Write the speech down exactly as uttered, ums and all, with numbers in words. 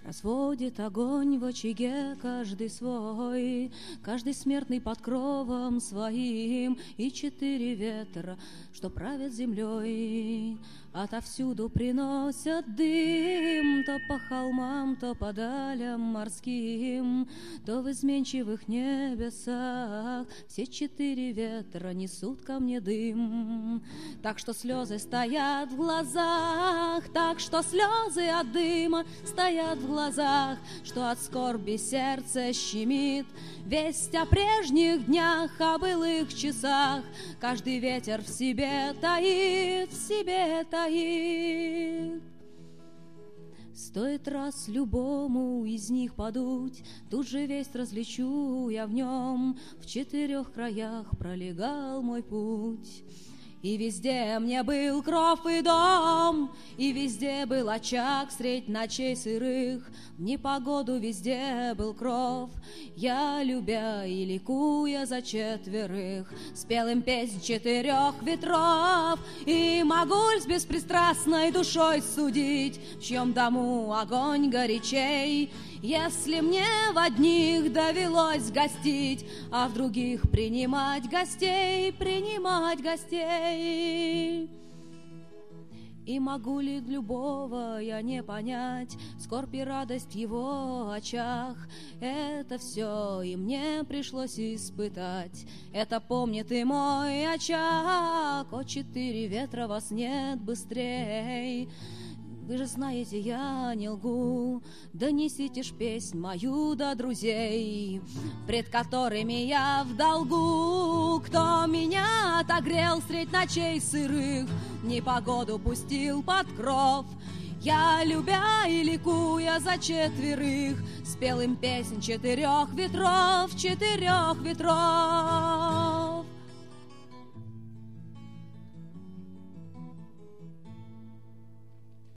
Разводит огонь в очаге каждый свой, каждый смертный под кровом своим, и четыре ветра, что правят землей, отовсюду приносят дым, то по холмам, то по далям морским, то в изменчивых небесах. Все четыре ветра несут ко мне дым, так что слезы стоят в глазах, так что слезы от дыма стоят в глазах, что от скорби сердце щемит. Весть о прежних днях, о былых часах каждый ветер в себе таит, в себе таит. Стоит раз любому из них подуть, тут же весть различу я в нем. В четырех краях пролегал мой путь, и везде мне был кров и дом, и везде был очаг средь ночей сырых. В непогоду везде был кров, я, любя и ликуя за четверых, спел им песнь четырех ветров. И могу ль с беспристрастной душой судить, в чьем дому огонь горячей, если мне в одних довелось гостить, а в других принимать гостей, принимать гостей. И могу ли любого я не понять, скорбь и радость в его очах? Это все и мне пришлось испытать, это помнит и мой очаг. О, четыре ветра, вас нет быстрей, вы же знаете, я не лгу. Донесите ж песнь мою до друзей, пред которыми я в долгу. Кто меня отогрел средь ночей сырых, непогоду пустил под кров, я, любя и ликуя за четверых, спел им песнь четырех ветров, четырех ветров.